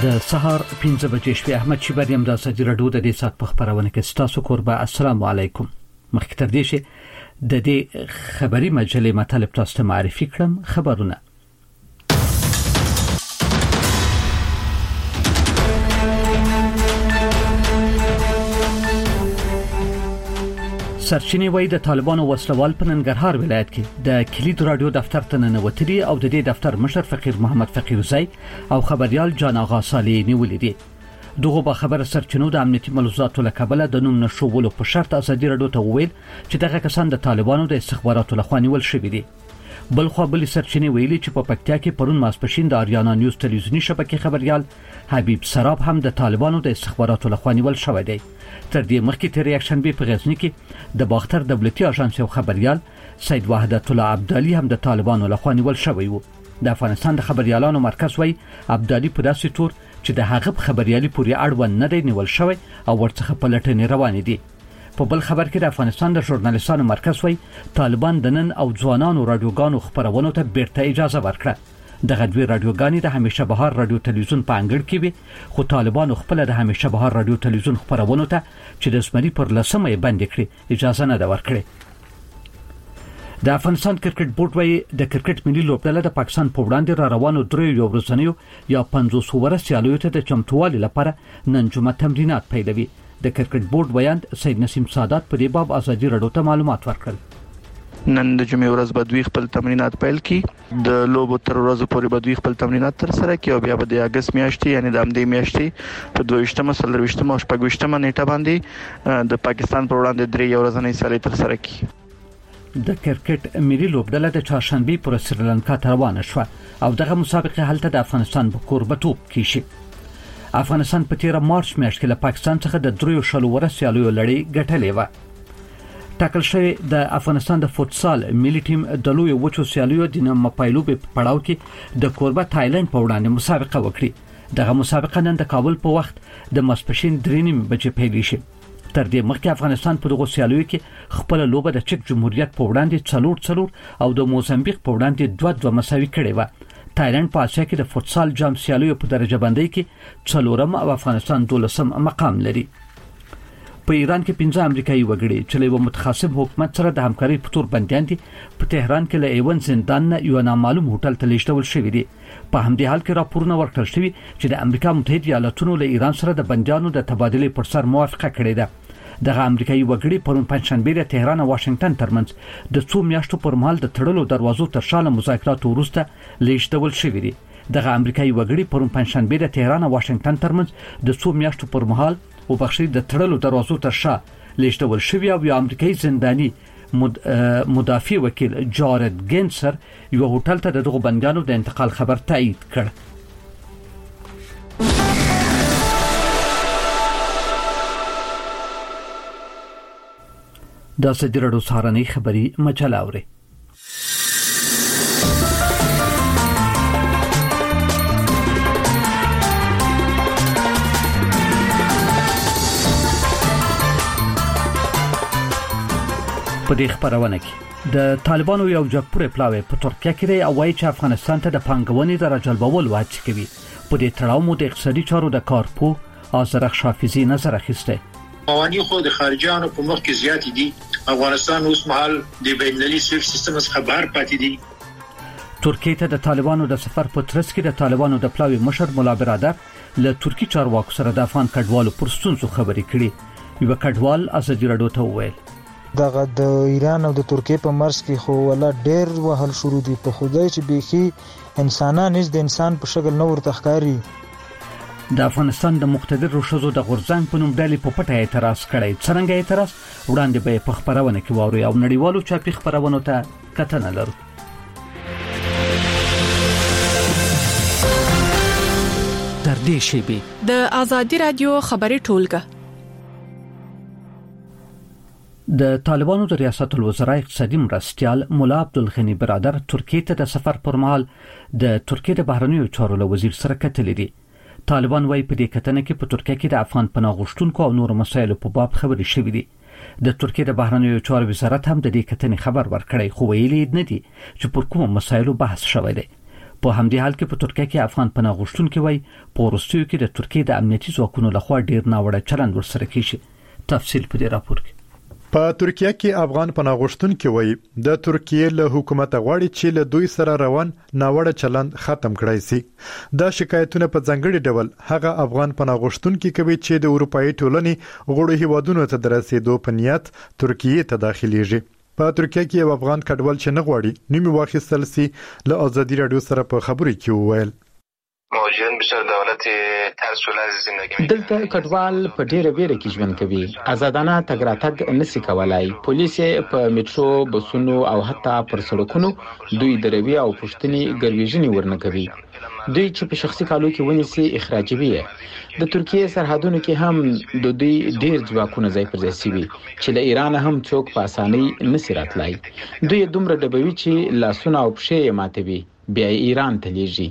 د سهار 5 بجې شپې احمد شیبریم د ازادي رادیو د دې سات په خبرونه کې ستاسو قربا السلام علیکم. مخکې تر دې چې د دې خبري مجلې مطلب تاسو ته معرفي کړم خبرونه. سرچینې وایي د طالبانو وسلوال په ننګرهار ولایت کې د کلید رادیو دفتر ته ننوتلي او د دې دفتر مشر فقیر محمد فقیرزی او خبريال جان آغا صالح نیولې دي. دغه به خبر سرچینو د امنیتي ملحوظاتو له کبله د نوم نشوولو په شرط ازادي رادیو ته وویل چې دغه کسان د طالبانو د استخباراتو لخوا نیول شوي دي. بل خو بل سرچینې ویلي چې په پکتیا کې پرون ماسپښین د آریانا نیوز تلویزیونی شبکې خبريال حبیب سراب هم د طالبانو د استخباراتو لخوا نیول شوی دی. تر دې مخکې تر یکشنبه په غزنی کې د باختر دولتي اژانس یو خبريال سید وحدت الله عبدالي هم د طالبانو لخوا نیول شوی و. د افغانستان د خبريالانو مرکز وایي عبدالي په داسې تور چې د هغه خبريالي پورې اړوند نه دی نیول شوی او ورڅخه پلټنې روانې دي. په بل خبر کې د افغانستان د ژورنالیستانو مرکز وایي طالبان د نن او ځوانانو رادیوګانو خبرونو ته بیرته اجازه ورکړه. دغه دوی رادیوګانې د همیشه بهار رادیو تلویزیون په انګړ کې وي، خو طالبانو خپل د همیشه بهار رادیو تلویزیون خبرونو ته چې د زمري پر لسمه بند کړي اجازه نه ده ورکړې. د افغانستان کرکټ بورډ وایي د کرکټ ملي لوبډله د پاکستان په وړاندې را روانو درې ورځنیو یا 500 ور سیالیو ته د چمتووالي لپاره نن جمعه تمرینات پیلوي. د کرکټ بورډ بیان سید نسیم سادات په دې باب ازادي رادیو ته معلومات ورکړل. نن د جمعې ورځ به دوی خپل تمرینات پیل کړي، د لوبو تر ورځې پورې به دوی خپل تمرینات تر سره کړي او بیا به د اگست میاشتې یعنی د امدې میاشتې په 22مه 23مه او 25مه نیټه باندې د پاکستان پر وړاندې درې ورځنۍ سیالي تر سره کړي. د کرکټ ملي لوبډله د چهارشنبه پر سریلانکا ته روانه شوه او دغه مسابقه هلته د افغانستان په کوربتوب کې شي. افغانستان په 13 مارچ میاشت کې له پاکستان څخه د 3 ور سیالیو لړۍ ګټلې و. ټاکل شوی د افغانستان د فوتسال ملي ټیم د لوی وچو سیالیو د نیم پایلوب په پړاو کې د کوربه تایلند په وړاندې مسابقه وکړي. دغه مسابقه نن د کابل په وخت د ماسپښین 3 بجې پیل شي. تر دې مخکې افغانستان په دغه سیالیو کې خپل لوبه د چک جمهوریت په وړاندې 4 او د موزمبیق په وړاندې 2 مساوي کړې و. تایلند په اسیا کې د فوتسال جام سیالیو په درجه بندۍ کې 4 او افغانستان 12 مقام لري. په ایران کې 15 امریکایي وګړي چې له متخاصم حکومت سره د همکارۍ په تور بنديان دي په تهران کې له ایون زندان نه یو نامعلوم هوټل ته لیږدول شوی دي. په همدې حال کې راپورونه ورکړل شوي چې د امریکا متحده ایالاتونو له ایران سره د بنديانو د تبادلې پر سر موافقه کړې ده. دغه امریکایي وګړي پرون پنځشنبه د تهران او واشنگټن ترمنځ د 2 میاشتو پر مهال د تړلو دروازو تر شا له مذاکراتو وروسته لیږدول شوی دي. دغه امریکایي وګړي پرون پنځشنبه د تهران او واشنگټن ترمنځ د 2 میاشتو پر مهال او بخښي د تړلو دروازو تر شا لیږدول شوی او یو امریکایي زنداني مدافع وکیل جارد ګینسر یو هوټل ته دغه بندیانو د انتقال خبر تایید کړ. دا ازادي رادیو سهارنۍ خبري مجله اوري. په دې خبرونه کې د طالبانو یو جګپور پلاوی په ترکیه کې دی او وايي چې افغانستان ته د پانګونې درجه جلبول وهڅ کوي. په دې تړاو مو د اقتصادي چارو د کارپو آذرخ شافیزی نظر اخیسته. قوانین خو د خارجيانو په مخ کې زیات دي. افغانستان اوس مهال د بین‌المللي سویفټ سیستم څخه بهر پاتې دي. ترکیه ته د طالبانو د سفر په ترڅ کې د طالبانو د پلاوی مشر مولا برادر له ترکی چارواکو سره د افغان کډوالو پر ستونزو خبرې کړي. یو کډوال ازادي رادیو ته وویل دغه د ایران او د ترکیه په مرز کې خو ولا ډېر وهل شروع دي. په خدای چې بيخي انسانان هیڅ د انسان په شکل نه ورته ښکاري. د افغانستان د مقتدر شوزو د غورځنګ په نوم ډلې په پټه اعتراض کړی. څنګه اعتراض وړاندې به په خبرونه کې ووري او نړیوالو چاپی خبرونو ته کتنه لرو. تر دې شی د ازادي رادیو خبري ټولګه د طالبانو د ریاست الوزرا اقتصادي مرستیال مولا عبدالغنی برادر ترکیه ته د سفر پر مهال د ترکیه د بهرنیو چارو له وزیر سره کتلې دي. طالبان وايي په دې کتنه کې په ترکیه کې د افغان پناه غوښتونکو او نور مسایلو په باب خبرې شوې دي. د ترکیه د بهرنیو چارو وزارت هم د دې کتنې خبر ورکړی خو ویلي نه دي چې پر کوم مسایلو بحث شوی دی. په همدې حال کې په ترکیه کې افغان پناه غوښتونکو وایي په وروستیو کې د ترکیه د امنیتي ځواکونو لخوا ډیر ناوړه چلند ورسره کیږي. تفصیل په دې راپور کې. په ترکیه کې افغان پناه غوښتونکو وایي د ترکیه له حکومت غواړي چې له دوی سره روان ناوړه چلند ختم کړای شي. دا شکایتونه په ځانګړي ډول هغه افغان پناه غوښتونکو کوي چې د اروپאי ټولنې غړو هیوادونو ته درسېدو په نیت ترکیه ته داخليږي. په ترکیه کې یو افغان کډوال چې نه غواړي نیمه واخیستل سي له ازادي رادیو سره په خبرې کې وویل مهاجرین بسیار دولت ترسول از زندگی میکنن. دلته کډوال په ډیره ویره کې ژوند کوي. آزادانه تګ راتګ نشي کولای. پولیس په میټرو، بسونو او حتی پر سړکونو دوی دروي او پښتني ګرویژنې ورنه کوي. دوی چې په شخصي کالو کې ونیسي اخراجوي. د ترکیه سرحدونو کې هم د دوی ډیر ځواکونه ځای پر ځای شوي چې له ایران هم څوک په اسانۍ نشي راتلای. دوی دومره ډبوي چې لاسونه او پښې ماتوي بیا ایران ته لیږي.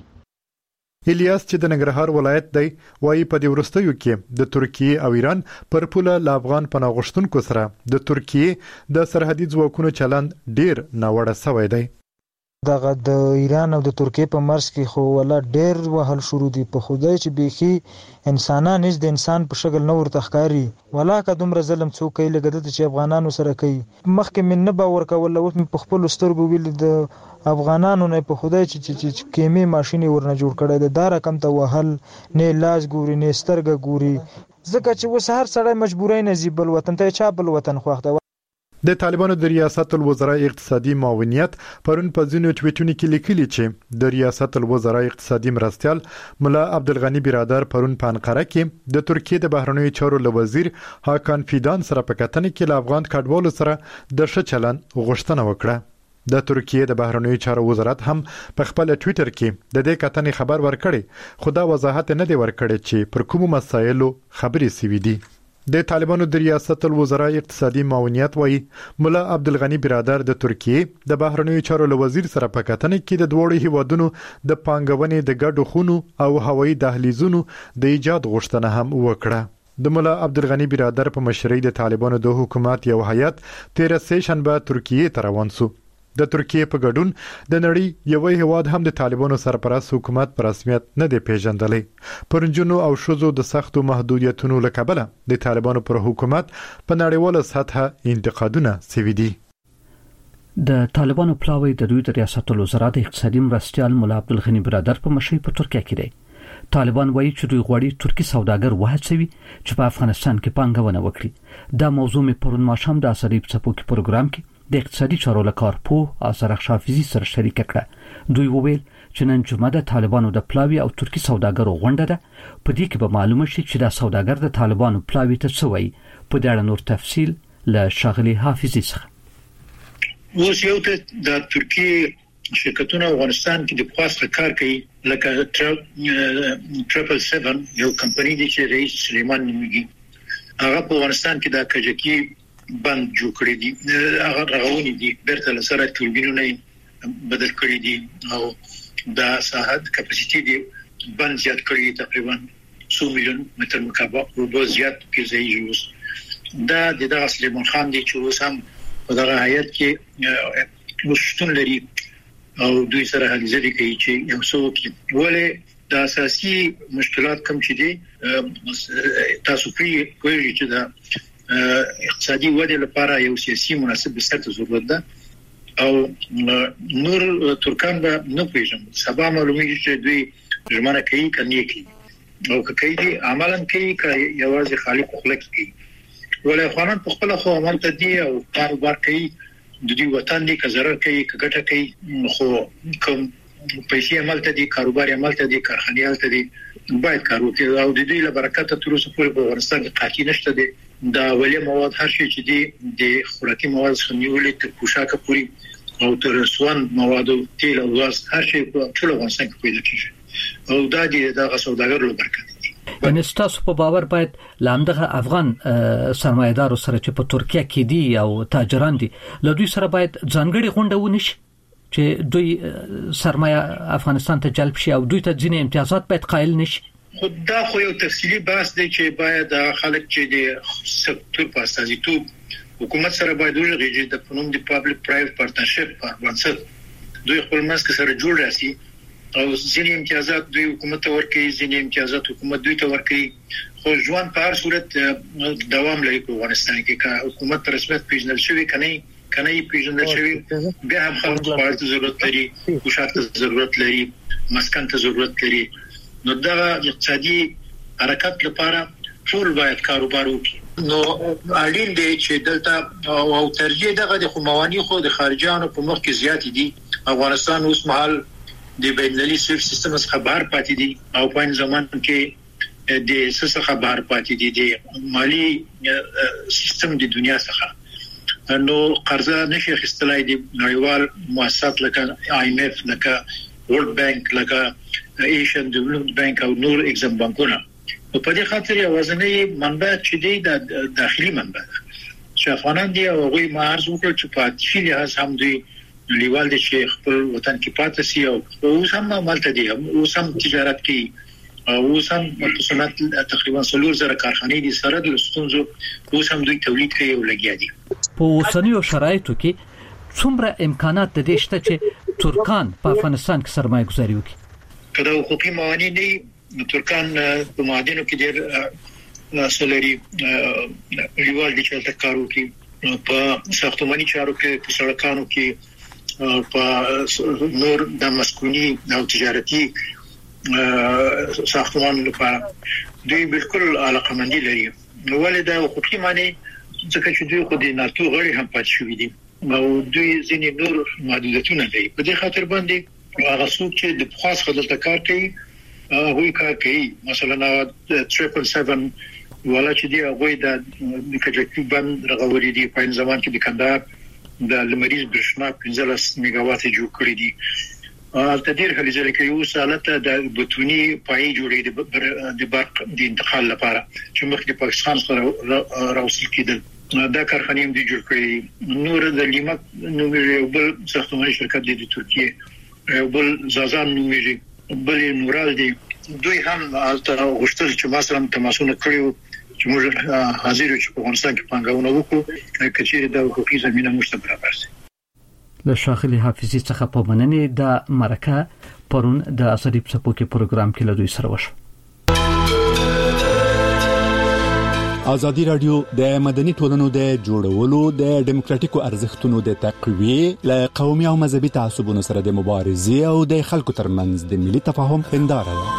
الیاس چې د ننګرهار ولایت دی وایي په دې وروستیو کې د ترکیه او ایران پر پوله ل افغان پناه غوښتونکو سره د ترکیه د سرحدي ځواکونو چلند ډیر ناوړه شوی دی. دغه د ایران او د ترکیه په مرز کې خو ولا ډیر وهل شروع دي په خدای چې بيخي انسانان نس د انسان په شکل نور تخکاری ولا که دومره ظلم څوک کوي لګد چې افغانانو سره کوي. مخکې من نه باور کول او په خپل سترګو ویل د افغانانو نه په خدای چې کیمې ماشيني ورنه جوړ کړي د دار کم ته وهل نه لاس ګوري نه سترګ ګوري ځکه چې وسهر سره مجبورای نه زیبل وطن ته چا بل وطن خوښته. د طالبانو د ریاست الوزرا اقتصادي معاونیت پرون په ځینو ټویټونو کې لیکلي چې د ریاست الوزرا اقتصادي مرستيال مولا عبدالغنی برادر پرون په انقره کې د ترکیه د بهرنیو چارو وزیر هاکان فیدان سره په کتنه کې له افغان کډوالو سره د ښه چلند غوښتنه وکړه. د ترکیه د بهرنیو چارو وزارت هم په خپل ټویټر کې د دې کتنې خبر ورکړي خو دا وضاحت نه دی ورکړی چې پر کومو مسایلو خبرې سوي دي. د طالبانو د ریاست الوزرا اقتصادي معاونیت وایي مولا عبدالغنی برادر د ترکیه د بهرنیو چارو وزیر سره په کتنه کې د دوړو هیوادونو د پانګونې د ګډو خونو او هوایي دهلیزونو د ایجاد غوښتنه هم وکړه. د مولا عبدالغنی برادر په مشرۍ د طالبانو د حکومت یو هیئت 13 شنبه ترکیه ته روان شو. د ترکیه په ګډون د نړۍ یو هیواد هم د طالبانو سرپرست حکومت په رسمیت نه دی پیژندلی. پرنجونو او شوزو د سختو محدودیتونو لکبله د طالبانو پر حکومت په نړیواله سطح انتقادونه سوي دي. د طالبانو پلاوی د دوی د ریاست الوزرا د اقتصادي مرستيال مولا عبدالغنی برادر په مشرۍ په ترکیه کې دی. طالبان وایي چې دوی غواړي ترکی سوداګر وهڅوي چې په افغانستان کې پانګونه وکړي. دا موضوع می پرون ماښام د اسری په سپوکي پروګرام کې د اقتصادي چارو لکارپوه آثار حافظي سره شریک کړه. دوی وویل چې نن جمعه د طالبانو د پلاوی او ترکی سوداګرو غونډه ده. په دې کې به معلومه شي چې دا سوداګر د طالبانو پلاوی ته څه وایي. په دې اړه نور تفصیل له شاغلي حافظي څخه. اوس یو ته د ترکیه شرکتونه افغانستان کې د خاص کار کوي لکه 777 یو کمپنی دی چې رئیس سلیمان نومیږي. هغه په افغانستان کې د کجکی بند جوړ کړی دي. هغه راغونی دي برته لسره توربینونه بدل کړی دي او د ساحت کپاسټي دی بند زیات کړی تقریبا 100 میلیون متر مکعب او زیات کې ځای دا د سلیمان خان دی چې اوس هم په دغه هیئت کې وشتون لري او دوی سره هلي ځلې کوي چې یو څو کې ولې د اساسي مشکلات کم چې دي تاسو کوي چې دا اقتصادي وده لپاره یو سیاسي مناسب بسته ضرورت ده او نور ترکان به نه پیژني. سبا معلومیږي چې دوی ژمنه کوي کني کوي او کوي دي عملاً کوي یوازې خالي خلک کوي. ولې افغانان په خپل خو عمل ته دي او کاروبار کوي د دې وطن دي که ضرر کوي که ګټه کوي خو کوم پیسې عمل ته دي کاروبار عمل ته دي کارخانه عمل ته دي باید کار وکړي او د دې لپاره برکت تر اوسه پورې په افغانستان کې قاطی نشته دي. دا ولې مواد هر شي چې دي د خوراکي مواد څخه نیولې تر پوشاکه پورې او تر سوان مواد تیل او غاز هر شي په ټول افغانستان کې پیدا کیږي او دا د سوداګرو برکت دي. د نستاسو په باور باید لامدغه افغان سرمایدارو سره چې په ترکیه کې دي او تاجران دي له دوی سره باید ځانګړي غونډه ونشي چې دوی سرمایه افغانستان ته جلب شي او دوی ته ځینې امتیازات باید قائل نشي. خدا خو یو تفصیلی بحث دی چې باید خلک چې د سکتور په اساسیتوب حکومت سره باید وژغږي د قانون د پابلیک پرایویت پارتنرشپ په بنسټ دوی خپل مسک سره جوړ راسي او ځینې امتیازات دوی حکومت ورکوي، ځینې امتیازات حکومت دوی ته ورکوي، خو ژوند په هر صورت دوام لري په افغانستان کې. که حکومت رسمیت پیژندل شوی کنه پیژندل شوی، بیا هم خلک ته ضرورت لري، کوشات ته ضرورت لري، مسکن ته ضرورت لري. نو دا اقتصادي حرکت لپاره ټول باید کاروبار وکړي. نو اړین دی چې دلته او ترجیح دغه د موانع خو د خارجيانو په مخ کې زیات دي. افغانستان اوس مهال د بینالمللي سیستم څخه بهر پاتې دي او په ځمان کې د څخه بهر پاتې دي د مالی سیستم د دنیا څخه. نو قرضه نشي اخیستلای دي نړیوال مؤسسات لکه IMF، لکه ورلد بانک، لکه ایشین ډیولپمنٹ بانک او نور اگزام بانکونه. په دې خاطر یوازنی منبع چې دی د داخلي منبع چې افغانان دي او غوي مارز وکړي چې په تفصیل هغه هم دوی لیوال دي چې خپل وطن کې پاتې سي او اوس هم مالته دي، اوس هم تجارت کوي، اوس هم په صنعت تقریبا 300 کارخانې دي سره د ستونزو، اوس هم دوی تولید کوي او لګیا دي. په اوسنیو شرایطو کې څومره امکانات د دې شته چې ترکان په افغانستان کې سرمایه گذاري وکړي؟ کله حقوقي موانع نه، ترکان په معادنو کې ډېر سولري لیوال دي چې کار کوي، په ساختماني چارو کې، په سړکانو کې، په نور د مسکوني او تجارتي ساختمان لپاره دوی بالکل علاقمندي لري. نو ولدا حقوقي معنی ځکه چې دوی خو د ناتو غړي هم پات شوې دي او دوی ځینې نور محدودیتونه لري. په دې خاطر باندې هغه څوک چې د خاص خدمت کار کوي هغه کار کوي. مثلا 777 ولا چې دی هغه د کجکي بند رغوري دي په ځمان کې د کندهار د لمریز برښنا 15 میگاوات جوړ کړی دي. تدیر هلي کې یو سالته د بتونی پای جوړې د برق د انتقال لپاره چې مخکې پاکستان سره راوصل کېدل. دا کارخانې هم دي جوړ کړې. نور د لیمک نومې بل ساختماني شرکت د ترکیه، بل زازان نومې، بل نورال دي. دوی هم غوښتل چې ما سره تماسونه کړیو چې موږ حاضر یو چې په افغانستان کې پانګونه وکړو کچېره د حقوقي زمينه موږ برابر شي. له شاخلي حافظي څخه په مننې د مرکه پرون د ازادي پسپوکي پروګرام کې له دوی سره وشو. ازادي رادیو د مدني ټولنو د جوړولو د ډیموکراتیکو ارزښتونو د تقویه له قومي او مذهبي تعصبونو سره د مبارزې او د خلکو ترمنځ د ملي تفاهم هنداره ده.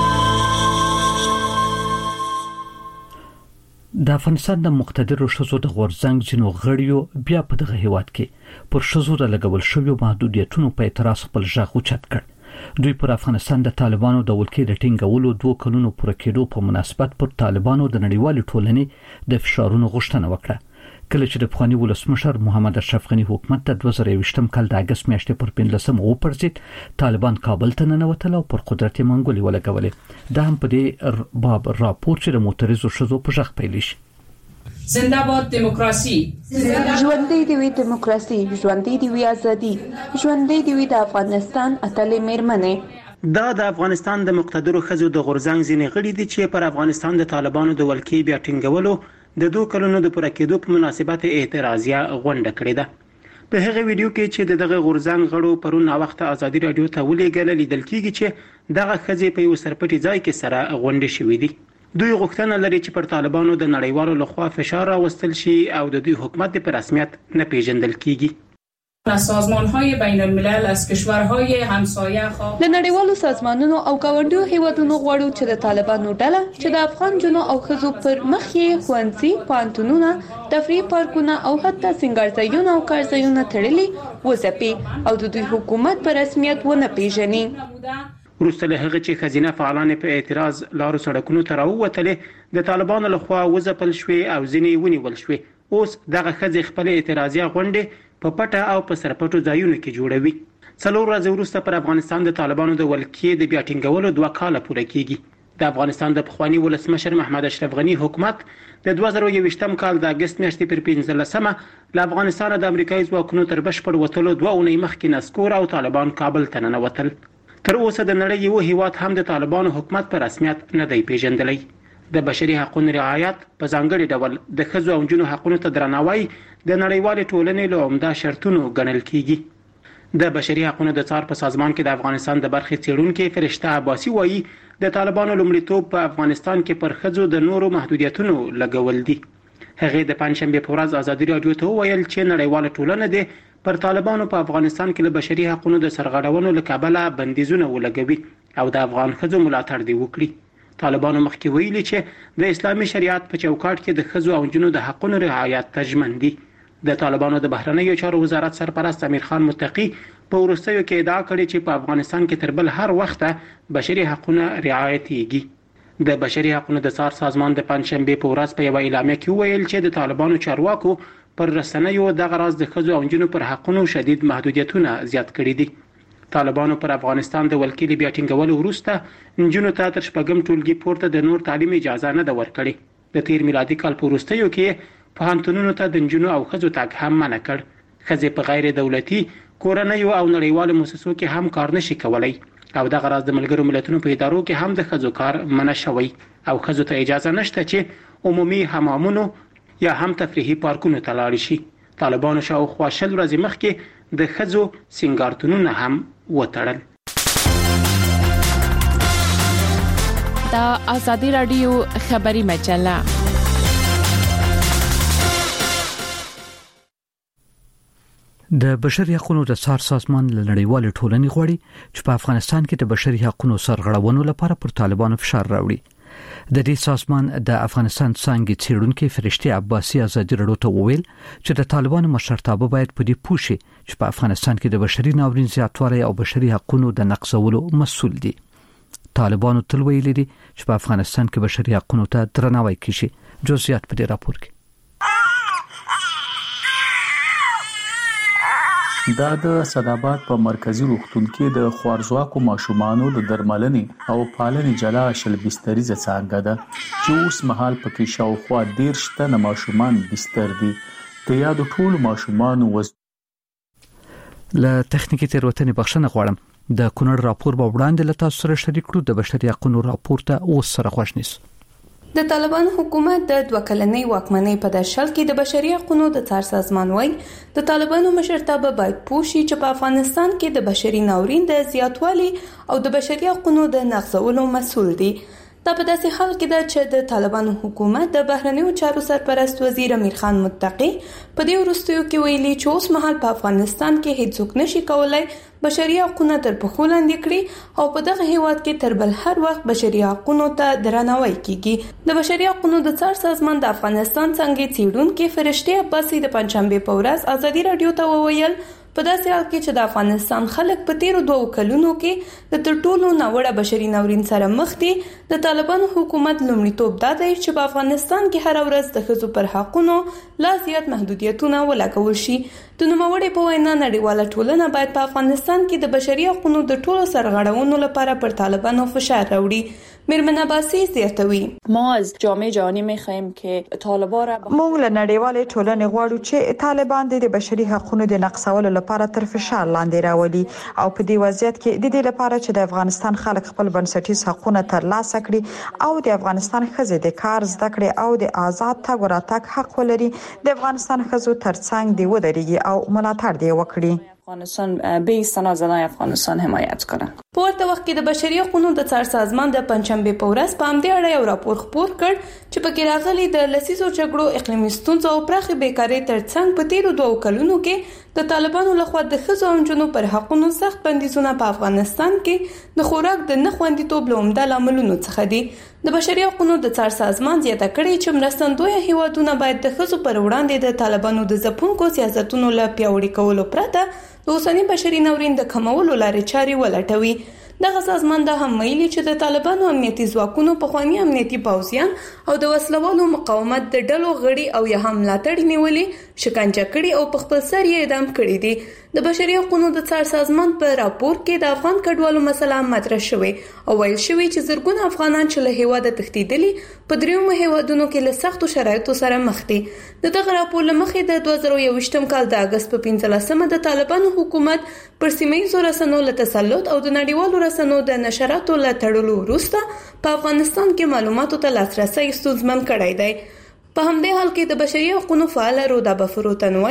د افغانستان د مقتدرو شذو د غورځنګ جنو غړیو بیا په دغه هیواد کې پر شذو د لګول شویو محدودیتونو په اعتراض خپل ژغ اوچت کړ. دوی پر افغانستان د طالبانو د ولکې د ټینګولو 2 کلونو پوره کېدو په مناسبت پر طالبانو د نړیوال ټولنې د فشارونو غوښتنه وکړه. کله چې د افغاني ولسمشر محمد اشرف غنی حکومت د 2023م کال د اگست میاشتې پر 15 وپرځید، طالبان کابل ته ننوتل او پر قدرت منګولي ولګولې. دا هم په دې باب راپور چې د موتریزو شذو په ژغ پیل شي. زنده باد دیموکراسي، ژوندۍ دی وی دیموکراسي، ژوندۍ دی وی ازادي، ژوندۍ دی وی د افغانستان اتلې میرمنې. دا د افغانستان د مقتدرو خزو د غورځنګ ځینې غړي دي چې پر افغانستان د طالبانو د ولکې بیا ټینګولو د 2 کلونو د پوره کېدو په مناسبت اعتراضیه غونډه کړې ده. په هغه ویډیو کې چې دغه غورځنګ غړو پرون وخت ازادي رادیو ته ولېږل لیدل کېږي چې دغه خزې په یو سرپټي ځای کې سره غونډه شوې دي. دوی غوښتنه لري چې پر طالبانو د نړیوالو لخوا فشار راوستل شي او د دوی حکومت په رسمیت نه پیژندل کیږي. سازمان‌های بین‌الملل از کشورهای همسایه خواه له نړیوالو سازمانونو او ګاونډیو هیوادونو غواړو چې د طالبانو ډله چې د افغان جنو او خزو پر مخ یې ښوونځي، پوهنتونونه، تفریح پارکونه او حتی سنگارځایونه او کارځایونه تړلي وځپي او د دوی حکومت په رسمیت ونه پیژني. وروسته له هغه چې خزینه فعالان په اعتراض لارو سړکونو ته راووتلې، د طالبانو لخوا وځپل شوې او ځینې ونیول شوې. اوس دغه خزې خپل اعتراضیه غونډې په پټه او په سرپټو ځایونو کې جوړوي. 4 ورځې وروسته پر افغانستان د طالبانو د ولکې د بیا ټینګولو 2 کال پوره کیږي. د افغانستان د پخوانی ولسمشر محمد اشرف غنی حکومت د 2023م کال د اگست میاشتې پر 15مه له افغانستان د امریکایي ځواکونو تر بشپړ وټلو 2 اونۍ مخکې نسکور او طالبان کابل ته ننوتل. تر اوسه د نړۍ یو هیواد هم د طالبانو حکومت په رسمیت نه دی پیژندلی. د بشري حقوقو رعایت په ځانګړي ډول د ښځو او نجونو حقوقو ته درناوی د نړیوال ټولنې له عمده شرطونو ګڼل کیږي. د بشري حقوقو د څار په سازمان کې د افغانستان د برخې څېړونکو فرشته عباسي وایي د طالبانو لومړیتوب په افغانستان کې پر ښځو د نورو محدودیتونو لګول دي. هغه د پنځشنبه په ورځ ازادي رادیو ته ویل چې نړیواله ټولنه د پر طالبانو په افغانستان کې د بشري حقوقو د سرغړونو لکبله بندیزونه ولګوي او د افغان ښځو ملاتړ دی وکړي. طالبانو مخکې ویلي چې د اسلامي شریعت په چوکاټ کې د ښځو او جنونو د حقوقو رعایت تضمین دي. د طالبانو د بهرنیو چارو وزارت سرپرست امیر خان متقی په وروستیو کې ادعا کړې چې په افغانستان کې تر بل هر وخت بشري حقوقو رعایت کیږي. د بشري حقوقو د څار سازمان د پنځشنبه په ورځ په یو اعلامیه کې ویل چې د طالبانو چارواکو پر رسنیو د غراز د ښځو او جنونو پر حقوقو شدید محدودیتونه زیات کړي دي. طالبانو پر افغانستان د ولکې بیا ټینګولو وروسته نجونو ته تر شپږم ټولګي پورته د نور تعلیم اجازه نه ده ورکړې. د تیر میلادي کال په وروستیو کې پوهنتونونو ته د نجونو او ښځو تګ هم منع کړ. ښځې په غیر دولتي کورنیو او نړیوالو مؤسسو کې هم کار نشي کولای او د غراز د ملګرو ملتونو په ادارو کې هم د ښځو کار منع شوی او ښځو ته اجازه نشته چې عمومي حمامونو یا هم تفریحي پارکونو ته لاړ شي. طالبانو شاوخوا 10 ورځې مخکې د ښځو سینګارتونونه هم وتړل. دا ازادي رادیو خبری مجله. د بشري حقوقو د څار سازمان له نړیوال ټولنې غواړي چې په افغانستان کې د بشري حقوقو سرغړونو لپاره پر طالبانو فشار راوړي. د دې سازمان د افغانستان څنګه څېړونکو فرشته عباسي ازادي رادیو ته وویل چې د طالبانو مشرتابه باید په دې پوه شي چې په افغانستان کې د بشري ناورین زیاتوالی او بشري حقوقو د نقضولو مسؤل دي. طالبانو تل ویلي دي چې په افغانستان کې بشري حقوقو ته درناوی کیږي. جزئیات په دې راپور کې. دا د صداباد په مرکزی روغتون کې د خوارزواکو ماشومانو د درملنې او پالنې جلا شل بستریزه څنګه ده چې اوس مهال پکې شاوخوا 10 تنه ماشومان بستر دي. د یادو ټول ماشومانو له تخنیکی تیروتنې بخښنه غواړم. د کونړ راپور په وړاندې له تاسو سره شریک کړو. د بشري حقوقو راپور ته اوس سره خوښ نیسو. د طالبان حکومت د 2 کلنۍ واکمنۍ په درشل کې د بشري حقوقو د څار سازمان وایي د طالبانو مشرتابه باید پوه شي چې په افغانستان کې د بشري ناورین د زیاتوالي او د بشري حقوقو د نقضولو مسؤل دي. دا په داسې حال کې ده چې د طالبانو حکومت د بهرنیو چارو سرپرست وزیر امیر خان متقی په دې وروستیو کې ویلي چې اوس مهال په افغانستان کې هیڅوک نشي کولای بشري حقوقو تر پښو لاندې کړي او په دغه هیواد کې تر بل هر وخت بشري حقوقو ته درناوی کیږي. د بشري حقوقو د څار سازمان د افغانستان څنګه څېړونکو فرشته عباسي د پنځشنبه په ورځ ازادي رادیو ته وویل په داسې حال کې چې د افغانستان خلک په تیرو 2 کلونو کې د تر ټولو ناوړه بشري ناورین سره مخ دي. د طالبانو حکومت لومړیتوب دا دی چې په افغانستان کې هر ورځ د ښځو پر حقوقو لا زیات محدودیتونه ولګول شي. د نوموړي په وینا نړیواله ټولنه باید په افغانستان کې د بشري حقوقو د ټولو سرغړونو لپاره پر طالبانو فشار راوړي. میرمن عباسی زیاتوي ما از جامعه جهانی می‌خواهیم که طالبان را موږ له نړیوالې ټولنې غواړو چې طالبان د بشري حقوقو د نقضولو لپاره تر فشار لاندې راولي او په دې وضعیت کې د دې لپاره چې د افغانستان خلک خپل بنسټیز حقوقونه ترلاسه کړي او د افغانستان ښځې د کار زده کړې او د آزاد تګ راتګ حق ولري د افغانستان ښځو ترڅنګ دی ودرېږي او ملاتړ دی وکړي. افغانستان به استنازنای افغانستان حمایت کنه. په ورته وخت کې د بشري حقوقو د څار سازمان د پنځشنبه په ورځ په همدې اړه یو راپور خپور کړ چې پکې راغلي د لسیزو جګړو اقلیمي ستونزو او پراخې بیکارۍ ترڅنګ په تیرو 2 کلونو کې د طالبانو لخوا د ښځو او نجونو پر حقوقو سخت بندیزونه په افغانستان کې د خوراک د نه خوندیتوب له عمده لاملونو څخه دي. د بشري حقوقو د څار سازمان زیاته کړې چې مرستندوی هیوادونه باید د ښځو پر وړاندې د طالبانو د ځپونکو سیاستونو له پیاوړي کولو پرته د اوسنی بشري ناورین د کمولو لارې چارې ولټوي. دغه سازمان دا هم ویلي چې د طالبانو امنیتي ځواکونو پخوانی امنیتي پوځیان او د وسلوالو مقاومت د ډلو غړي او یا هم ملاتړي نیولي شکنجه کړي او په خپل سر یې اعدام کړي دي. د بشري حقوقو د څار سازمان په راپور کې د افغان کډوالو مسله مطرح شوې او ویل شوی چې زرګونه افغانان چې له هیواده تښتیدلي په دریمو هیوادونو کې له سختو شرایطو سره مخ دي. دغه راپور لمخې د 2021 کال د اگست په 15مه د طالبانو حکومت پر سیمه‌یزو رسنیو له تسلط او د نړیوالو رسنیو د نشراتو له تړلو وروسته په افغانستان کې معلوماتو ته لاسرسي ستونزمن کړی دی. په همدې حال کې د بشري حقوقو فعال رودا بفروتن وایي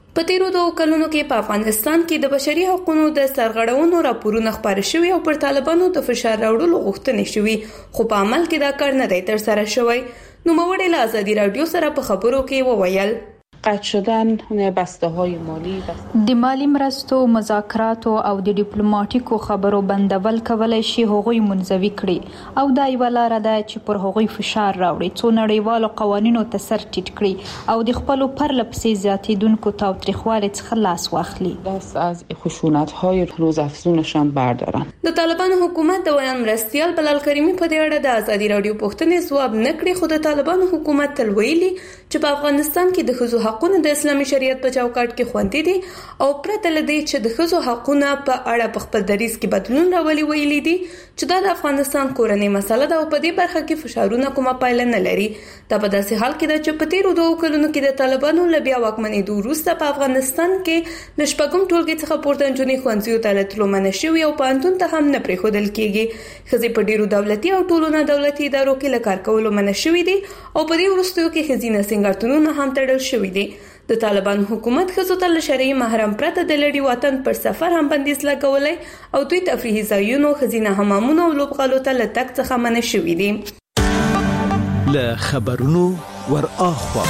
په تیرو 2 کلونو کې په افغانستان کې د بشري حقوقو د سرغړونو راپورونه خبر شوي او پر طالبانو د فشار راوړلو غوښتنې شوي خو په عمل کې دا کار نه دی ترسره شوی. نوموړی له ازادي رادیو سره په خبرو کې وویل قطع شدن بسته‌های مالی د مالی مرستو مذاکراتو او د ډیپلوماټیکو خبرو بندول کولای شي هغوی منزوي کړي او دا یو لار ده چې پر هغوی فشار راوړي څو نړیوالو قوانینو ته سر ټیټ کړي او د خپل پرلپسې زیاتیدونکو تاوتریخوالي څخه لاس واخلي دست از خشونت‌های روزافزونشان بردارن. د طالبانو حکومت د ویان مرستیال بلال کریمی په دې اړه د ازادي رادیو پوښتنې ځواب نه کړی خو د طالبانو حکومت تل ویلي چې په افغانستان کې د ښځو حقونه د اسلامي شریعت په چوکاټ کې خوندي دي او پرته له دې چې د ښځو حقونه په اړه په خپل دریځ کې بدلون راولي ویلي دي چې دا د افغانستان کورنۍ مسله ده او په دې برخه کې فشارونه کومه پایله نه لري. دا په داسې حال کې ده چې په تیرو 2 کلونو کې د طالبانو له بیا واکمنېدو وروسته په افغانستان کې له شپږم ټولګي څخه پورته نجونې ښوونځیو ته تللو منع شوي او پوهنتون ته هم نه پرېښودل کېږي. ښځې په ډیرو دولتي او ټولو نه دولتي ادارو کې له کار کولو منع شوي دي او په دې وروستیو کې ښځینه سینګارتونونه هم تړل شوي دي. د طالبان حکومت ښځو ته له شرعي محرم پرته د لړۍ وطن پر سفر هم بندیز لګولی او دوی تفریحي ځایونو ښځینه حمامونو او لوبغالو ته له تګ څخه منع شوي دي. له خبرونو ور اخوا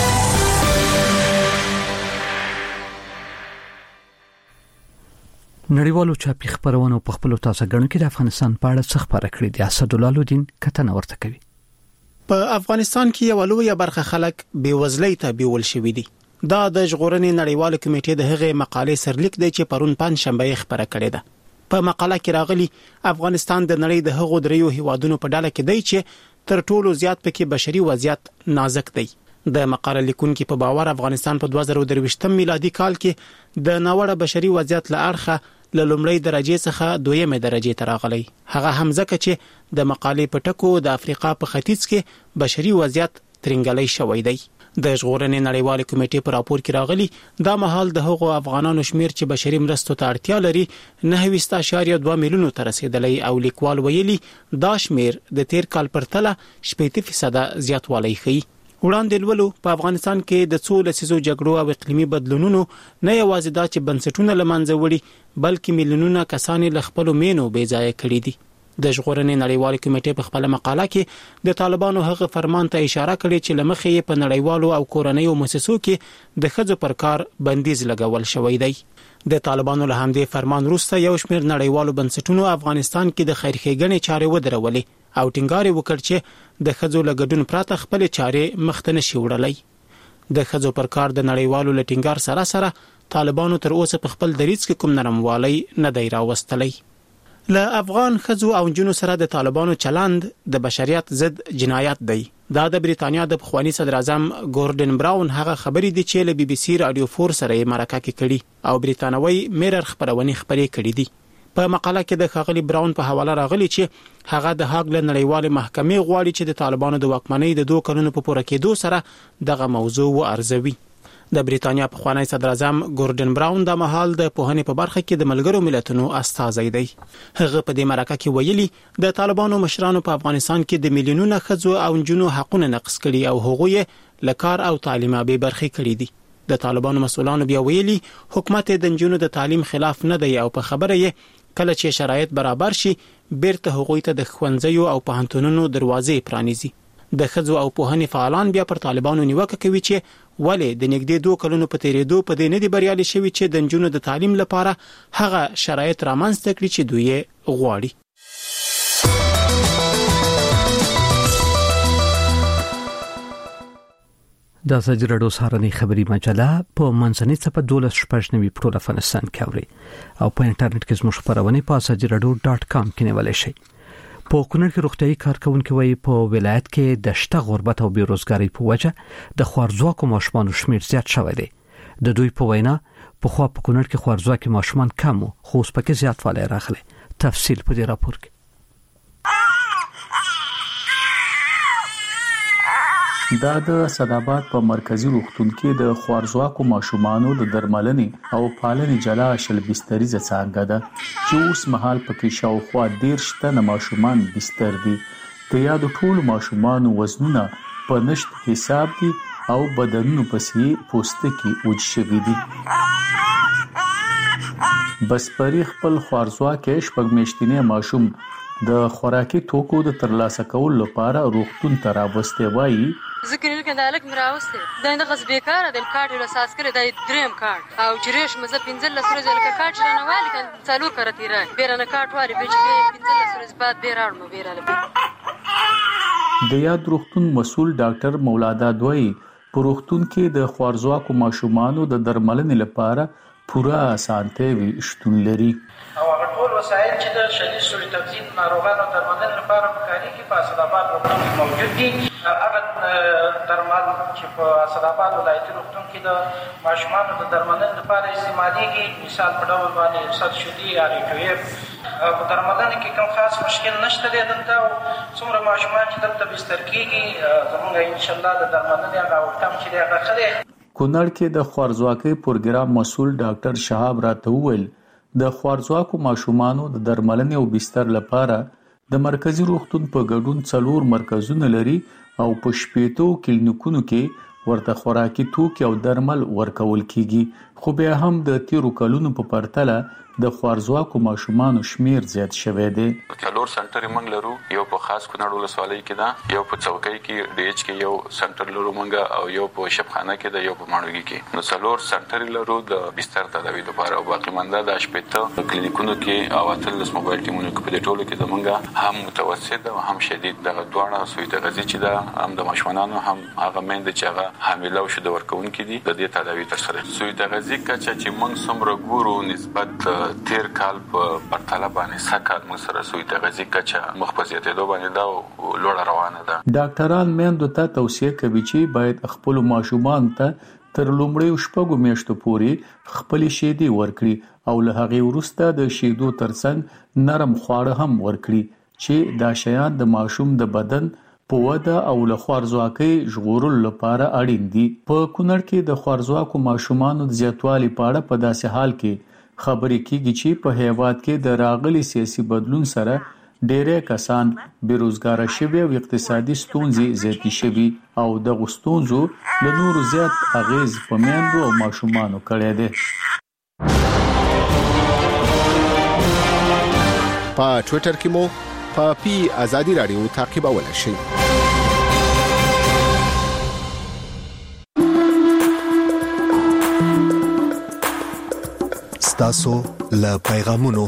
نړیوالو چاپی خبرونو په خپل تازه غړو کې د افغانستان په اړه څه خبره کړې دي. اسدالله الدین کتنه ورته کوي. په افغانستان کې یو لوی برخه خلک بیوزلۍ ته بیول شوی دي. دا د ژغورنې نړیوال کمیټې د هغې مقالې سرلیک دی چې پرون پنځشنبه خبره کړې ده. په مقاله کې راغلي افغانستان د نړۍ د هغو دریو هیوادونو په ډله کې دی چې تر ټولو زیات پکې بشري وضعیت نازک دی. د مقاله لیکونکو په باور افغانستان په 2023 میلادي کال کې د ناوړه بشري وضعیت له اړخه له لومړی درجه څخه دویمه درجه ته راغلی. هغه هم ځکه چې د مقالې په ټکو د افریقا په ختیځ کې بشري وضعیت ترنګلې شوی دی. د ژغورنې نړیوال کمیټې په راپور کې راغلی دا مهال د هغو افغانانو شمیر چې بشري مرستو ته اړتیا لري 9.2 میلیونو ته رسیدلی او لیکوال ویلي دا شمیر د تیر کال پرتله 80% زیاتوالی ښیي. وړاندې لولو په افغانستان کې د څو لسیزو جګړو او اقلیمي بدلونونو نه یوازې دا چې بنسټونه له منځه وړي بلکې میلیونونه کسان له خپل مینو بې ځای کړي دي. د ژغورنې نړیوال کمیټې په خپل مقاله کې د طالبانو هغه فرمان ته اشاره کړې چې لمخې په نړیوالو او کورنیو مؤسسو کې د ښځو پر کار بندیز لګول شوی دی. د طالبانو له همدې فرمان وروسته یو شمېر نړیوالو بنسټونو افغانستان کې د خیرښېګڼې چارې ودرولې او ټینګار وکړ چې د ښځو له ګډون پرته خپل چارې مخ ته نشي وړلی. د ښځو پر کار د نړیوالو له ټینګار سره سره طالبانو تر اوسه په خپل دریځ کې کوم نرموالی نه دی راوستلی. له افغان ښځو او نجونو سره د طالبانو چلند د بشریت ضد جنایت دی. دا د بریتانیا د پخوانی صدر اعظم ګوردن براون هغه خبرې دي چې له بي بي سي رادیو 4 سره یې مرکه کې کړي او بریتانوي میرر خبرونه خبرې کړي دي. په مقاله کې د ښاغلي براون په حواله راغلي چې هغه د هاګ له نړیوال محکمې غواړي چې د طالبانو د واکمنۍ د 2 کلونو په پوره کېدو سره دغه موضوع وارزوي. د بریتانیا پخوانی صدر اعظم ګوردن براون د مهال د پوهنې په برخه کې د ملګرو ملتونو استازی دی. هغه په دې مرکه کې ویلي د طالبانو مشرانو په افغانستان کې د میلیونونو ښځو او نجونو حقونه نقض کړي او هغوی له کار او تعلیمه بې برخې کړي دي. د طالبانو مسؤلانو بیا ویلي حکومت د نجونو د تعلیم خلاف نه دی او په خبره یې کله چې شرایط برابر شي بیرته هغوی ته د ښوونځیو او پوهنتونونو دروازې پرانیزي. د ښځو او پوهنې فعالان بیا پر طالبانو نیوکه کوي چې ولې د نږدې 2 کلونو په تیریدو په دې نه دی بریالي شوي چې د نجونو د تعلیم لپاره هغه شرایط رامنځته کړي چې دوی غواړي. د ازادي رادیو سهارنۍ خبري مجله په منځنۍ صفحه 12 په ټول افغانستان کې اوري او په انټرنیټ کې زموږ خبرونه په azadiradio.com کې نیولای شئ. په کونړ کې روغتيایي کارکونکو وایي په ولایت کې د شته غربت او بیروزګاری په وجه د خوارځواکو ماشومانو شمیر زیات شوی دی. د دوی په وینا په خوا په کونړ کې خوارځواکي ماشومان کم خو اوس پکې زیاتوالی راغلی. تفصیل په دې راپور کې. دا د صداباد په مرکزی روغتون کې د خوارځواکو ماشومانو د درملنې او پالنې جلا شل بستریزه څنګه ده چې اوس مهال پکې شاوخوا 13 تنه ماشومان بستر دي. د یادو ټول ماشومان وزنونه په نشت حساب دي او بدنونو پسې پوستکي وچ شوي دي. بسپري خپل خوارځواکه شپږ میاشتنی ماشوم د خوراکي توکو د ترلاسه کولو لپاره روغتون ته راوستي وایي. ذکر کې د الک مراوسته دا نه غصب بیکاره د کارت له اساس کړی د دریم کارت او جریش مزه 15 ورځې لکه کارت نه والی کان څلور کرتی را بیرنه کارت واري به چې 15 ورځې بعد بیراړم بیراله. د یاد روغتون مسول ډاکټر مولادا دوی په روغتون کې د خوارځواکو ماشومانو د درملنې لپاره پوره اسانتي وي شتون لري. او هغه ټول وسایل چې د شدید سوري تبذیب ناروغانو درملنې لپاره په کاري کې په اسداباد روغتون کې موجود دي. هغه درمل چې په اسداباد ولایتي روغتون کې د ماشومانو د درملنې لپاره استعمالېږي، مثال په ډول باندې صد شدي یا ریټویب په درملنې کې کوم خاص مشکل نشته دی دلته. او څومره ماشومان چې دلته بستر کېږي زموږ انشاءالله د درملنې هغه وخت چې دی هغه ښه دی. کونړ کې د خوارځواکۍ پروګرام مسول ډاکټر شهاب راته وویل د خوارځواکو ماشومانو د درملنې او بستر لپاره د مرکزی روغتون په ګډون 4 مرکزونه لري او په 15 کلینیکونو کې ورته خوراکي توکي او درمل ورکول کیږي. خو بیا هم د 13 کلونو په پرتله د خوارځواکو ماشومانو شمیر زیات شوی دی. څلور سنټر موږ لرو، یو په خاص کونړ ولسوالۍ کې ده، یو په چوکۍ کې ډي ایچ کې یو سنټر لرو موږ، او یو په شپخانه کې ده، یو په ماڼوګي کې. نو څلور سنټر لرو د بستر تداوی لپاره، او باقی منده د 15 کلینیکونو کې او 13 موبایل ټیمونو کې. په دې ټولو کې زمونږ هم متوسط او هم شدید دغه دواړه سوی تغذیه چې ده، هم د ماشومانو هم هغه میندې چې هغه حامله او شوده ورکوونکي دي، د دې تداوی ترسره. سوی تغذیه کچه چې موږ څومره ګورو نسبت تیر کال په پرتله باندې سکه موږ سره سوی تغذیه کچه مخ په زیاتېدو باندې دا لوړه روانه ده. ډاکټران میندو ته توصیه کوي چې باید خپل ماشومان ته تر لومړی شپږو میاشتو پورې خپل شیدې ورکړي او له هغې وروسته د شیدو ترڅنګ نرم خواړه هم ورکړي چې دا شیان د ماشوم د بدن په وده او له خوارځواکۍ ژغورلو لپاره اړین دي. په کونړ کې د خوارځواکو ماشومانو د زیاتوالي په اړه په داسې حال کې خبرې کیږي چې په هیواد کې د راغلي سیاسي بدلون سره ډېری کسان بیروزګاره شوي او اقتصادي ستونزې زیاتې شوي او دغو ستونزو له نورو زیات اغیز په میندو او ماشومانو کړی دی. په ټویټر کې مو په پی آزادي رادیو تعقیبولی شئ. تاسو له پیغامونو.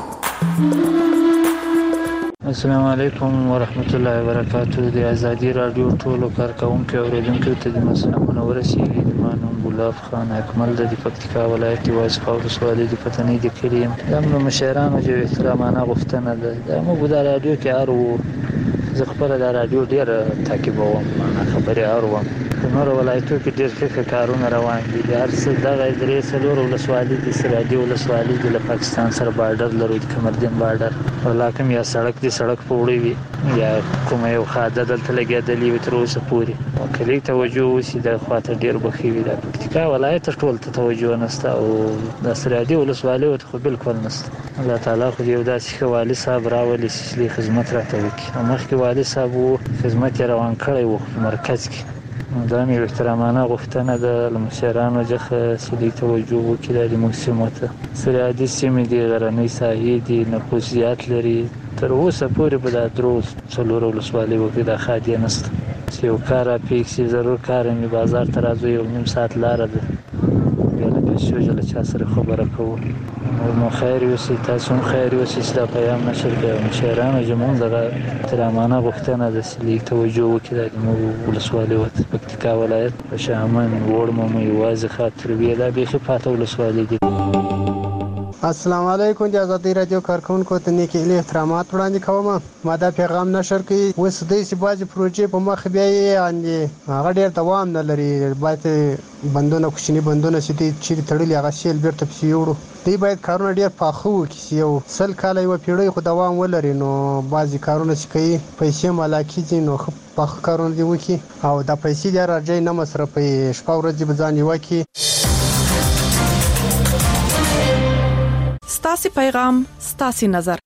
السلام علیکم ورحمت الله وبرکاتہ. د آزادی رادیو ټولو کارکونکو او اوریدونکو ته د مسلمانانو ورسیږي. د مانوم ګلاب خان اکمل د پکتیکا ولایت واسخه ولسوالۍ د پتنې د کلیم د مشرانو جو احترامانه غوښتنه ده. د موږ د رادیو کې ارو زه خپل د رادیو ډیر تعقیبوم، خبري اروم. نور ولایتو کې ډېر ښه کارونه روان دي. د هر څه دغه درې څلور ولسوالۍ د سرحدي ولسوالۍ د پاکستان سره بارډر لري، د کمردین بارډر ولاکم یا سړک دي، سړک په وړي وي یا کومه یو خاده دلته لګېدلې وي تر اوسه پورې. کلی توجه وشي د خواته ډېر بخي وي. د پکتیکا ولایت ټول ته توجه نشته او د سرحدي ولسوالۍ ته خو بالکل نشته. الله تعالی خو یو داسې ښه والي صاحب راولي چې خدمت راته وکړي. مخکې والي صاحب خدمت یې روان کړی و په مرکز کې. دا مې احترامانه غوښتنه ده له مشرانو څخه چې توجه وکړي د موږ سیمو ته. سرحدي سیمې دي، غرنۍ ساحې دي، نفوس زیات لري. تر اوسه پورې په دا درو څلورو ولسوالیو کې دا خادیه نشته چې یو کار راپېښ شي. ضرور کار مې بازار ته راځو، یو نیم ساعت لاره ده، بیا له پیسو له چا سره خبره کوو. نو خیر یوسي، تاسو هم خیر یوسي چې دا پیام نشر کړئ. مشرانو زموږ دغه احترامانه غوښتنه ده چې توجه وکړي د موږ ولسوالۍ پکتیکا ولایت په شامن وړمه مو یوازې خاطر وي دا بیخي پاته ولسوالۍ دي. السلام علیکم. د آزادی رادیو کارکونکو ته نیک احترامات وړاندې کوم. ما دا پیغام نشر کړی. اوس د دې بعضې پروژې په مخ بیا یې هغه ډېر دوام نه لري. باید بندونه کوچني بندونه چې تړلي هغه سیل بیرته پسې یوړو. دوی باید کارونه ډېر پاخه وکړي چې یو 100 کاله یوه پیړۍ خو دوام ولري. نو بعضې کارونه چې کوي پیسې مالا کېږي، نو ښه پاخه کارونه دې وکړي او دا پیسې دې راجع نه مصرفوي. شپه ورځ به ځان یوه کړي. ستاسو پیغام ستاسو نظر.